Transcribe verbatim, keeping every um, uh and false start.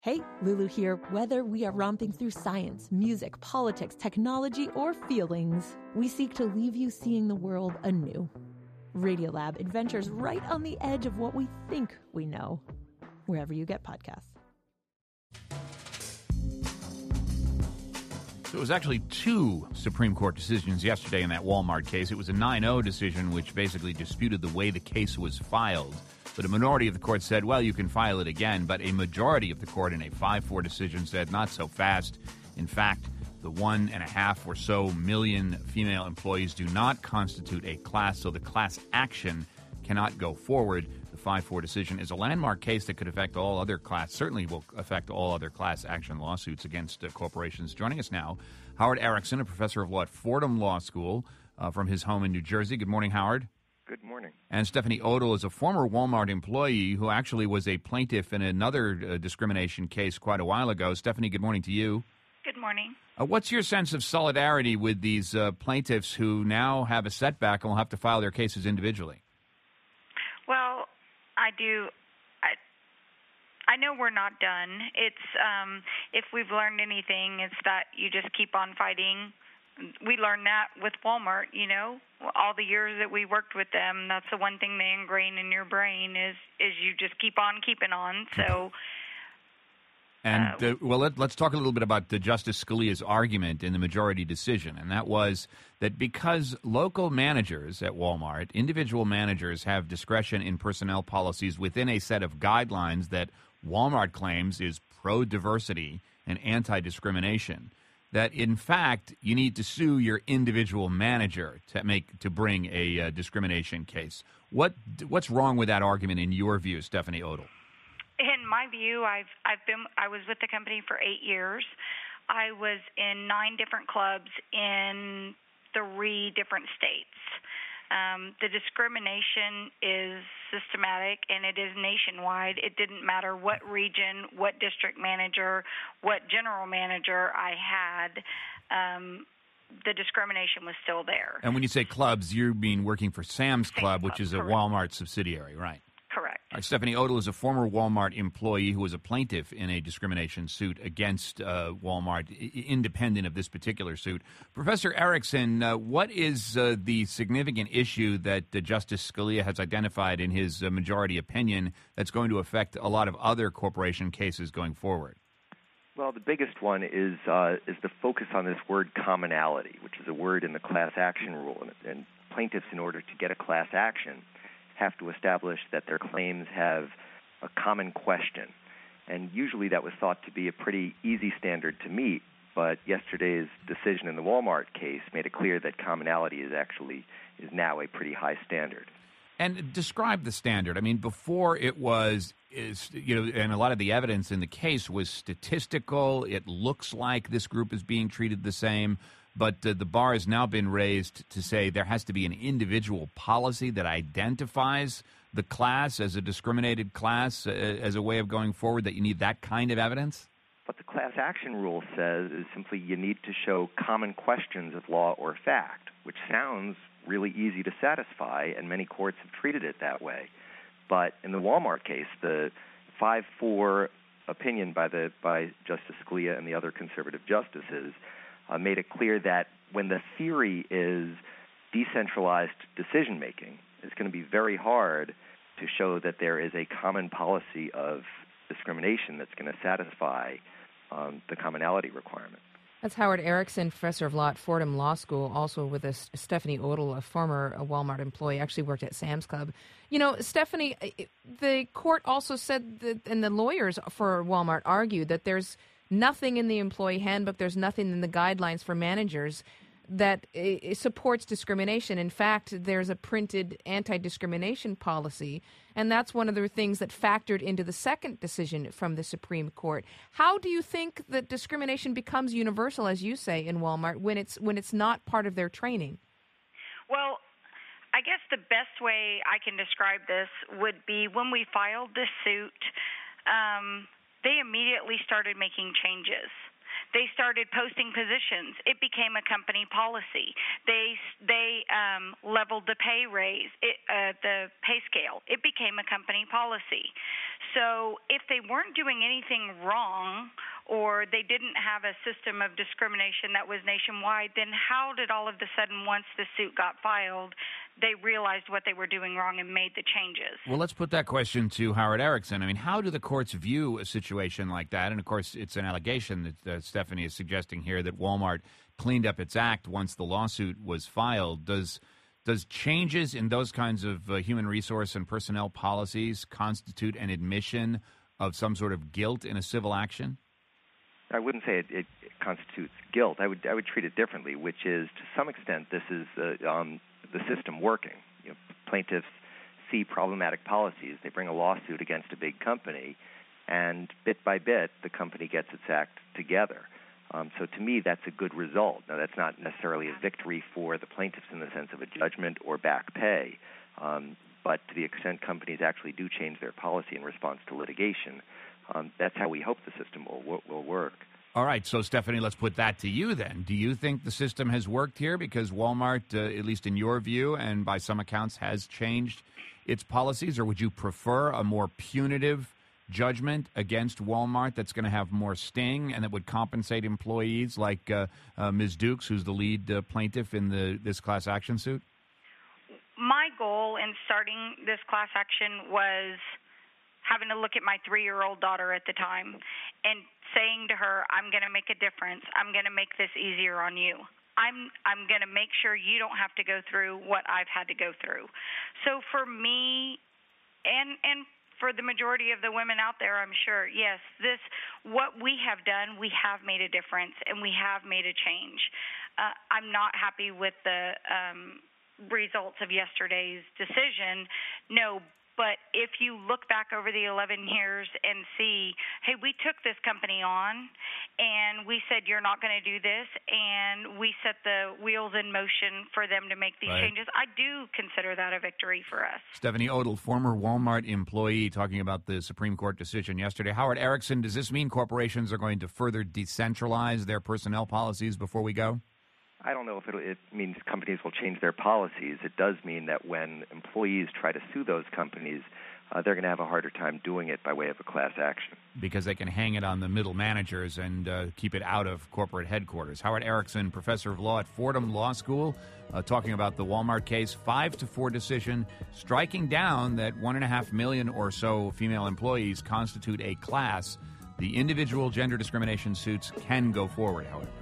Hey, Lulu here. Whether we are romping through science, music, politics, technology, or feelings, we seek to leave you seeing the world anew. Radiolab adventures right on the edge of what we think we know, wherever you get podcasts. So it was actually two Supreme Court decisions yesterday in that Walmart case. It was a nine oh decision which basically disputed the way the case was filed. But a minority of the court said, well, you can file it again. But a majority of the court in a five four decision said, not so fast. In fact, the one and a half or so million female employees do not constitute a class, so the class action cannot go forward. The five four decision is a landmark case that could affect all other class, certainly will affect all other class action lawsuits against uh, corporations. Joining us now, Howard Erickson, a professor of law at Fordham Law School uh, from his home in New Jersey. Good morning, Howard. Good morning. And Stephanie Odle is a former Walmart employee who actually was a plaintiff in another uh, discrimination case quite a while ago. Stephanie, good morning to you. Good morning. Uh, what's your sense of solidarity with these uh, plaintiffs who now have a setback and will have to file their cases individually? Well, I do. I, I know we're not done. It's um, if we've learned anything, it's that you just keep on fighting. We learned that with Walmart, you know, all the years that we worked with them. That's the one thing they ingrain in your brain is is you just keep on keeping on. So, and uh, well, let, let's talk a little bit about the Justice Scalia's argument in the majority decision, and that was that because local managers at Walmart, individual managers, have discretion in personnel policies within a set of guidelines that Walmart claims is pro-diversity and anti-discrimination, that in fact you need to sue your individual manager to make to bring a uh, discrimination case. What what's wrong with that argument in your view, Stephanie Odle? In my view, I've I've been I was with the company for eight years. I was in nine different clubs in three different states. Um, the discrimination is systematic, and it is nationwide. It didn't matter what region, what district manager, what general manager I had. Um, the discrimination was still there. And when you say clubs, you mean working for Sam's Sam's Club, Club, which is a correct. Walmart subsidiary, right? Correct. All right, Stephanie Odle is a former Walmart employee who was a plaintiff in a discrimination suit against uh, Walmart, I- independent of this particular suit. Professor Erickson, uh, what is uh, the significant issue that uh, Justice Scalia has identified in his uh, majority opinion that's going to affect a lot of other corporation cases going forward? Well, the biggest one is uh, is the focus on this word commonality, which is a word in the class action rule. And, and plaintiffs, in order to get a class action, have to establish that their claims have a common question. And usually that was thought to be a pretty easy standard to meet, but yesterday's decision in the Walmart case made it clear that commonality is actually is now a pretty high standard. And describe the standard. I mean, before it was, is you know, and a lot of the evidence in the case was statistical. It looks like this group is being treated the same. But uh, the bar has now been raised to say there has to be an individual policy that identifies the class as a discriminated class uh, as a way of going forward, that you need that kind of evidence? What the class action rule says is simply you need to show common questions of law or fact, which sounds really easy to satisfy, and many courts have treated it that way. But in the Walmart case, the five four opinion by the by Justice Scalia and the other conservative justices Uh, made it clear that when the theory is decentralized decision-making, it's going to be very hard to show that there is a common policy of discrimination that's going to satisfy um, the commonality requirement. That's Howard Erickson, professor of law at Fordham Law School, also with us, Stephanie Odle, a former uh, Walmart employee, actually worked at Sam's Club. You know, Stephanie, the court also said that, and the lawyers for Walmart argued that there's nothing in the employee handbook, there's nothing in the guidelines for managers that uh, supports discrimination. In fact, there's a printed anti-discrimination policy, and that's one of the things that factored into the second decision from the Supreme Court. How do you think that discrimination becomes universal, as you say, in Walmart when it's when it's not part of their training? Well, I guess the best way I can describe this would be when we filed this suit, um, they immediately started making changes. They started posting positions. It became a company policy. They they um, leveled the pay raise, it, uh, the pay scale. It became a company policy. So if they weren't doing anything wrong, or they didn't have a system of discrimination that was nationwide, then how did all of a sudden, once the suit got filed, they realized what they were doing wrong and made the changes? Well, let's put that question to Howard Erickson. I mean, how do the courts view a situation like that? And, of course, it's an allegation that uh, Stephanie is suggesting here that Walmart cleaned up its act once the lawsuit was filed. Does does changes in those kinds of uh, human resource and personnel policies constitute an admission of some sort of guilt in a civil action? I wouldn't say it, it constitutes guilt. I would I would treat it differently, which is, to some extent, this is uh, um, the system working. You know, plaintiffs see problematic policies. They bring a lawsuit against a big company, and bit by bit, the company gets its act together. Um, so to me, that's a good result. Now, that's not necessarily a victory for the plaintiffs in the sense of a judgment or back pay, um, but to the extent companies actually do change their policy in response to litigation, um, that's how we hope the system will will work. All right, so Stephanie, let's put that to you then. Do you think the system has worked here because Walmart, uh, at least in your view, and by some accounts, has changed its policies, or would you prefer a more punitive judgment against Walmart that's going to have more sting and that would compensate employees like uh, uh, Miz Dukes, who's the lead uh, plaintiff in the this class action suit? My goal in starting this class action was having to look at my three-year-old daughter at the time and saying to her, I'm going to make a difference. I'm going to make this easier on you. I'm I'm going to make sure you don't have to go through what I've had to go through. So for me, and and for the majority of the women out there, I'm sure, yes, this, what we have done, we have made a difference, and we have made a change. Uh, I'm not happy with the um, results of yesterday's decision, no, but if you look back over the eleven years and see, hey, we took this company on and we said, you're not going to do this, and we set the wheels in motion for them to make these right. changes, I do consider that a victory for us. Stephanie Odle, former Walmart employee, talking about the Supreme Court decision yesterday. Howard Erickson, does this mean corporations are going to further decentralize their personnel policies before we go? I don't know if it means companies will change their policies. It does mean that when employees try to sue those companies, uh, they're going to have a harder time doing it by way of a class action. Because they can hang it on the middle managers and uh, keep it out of corporate headquarters. Howard Erickson, professor of law at Fordham Law School, uh, talking about the Walmart case, five to four decision, striking down that one and a half million or so female employees constitute a class. The individual gender discrimination suits can go forward, however.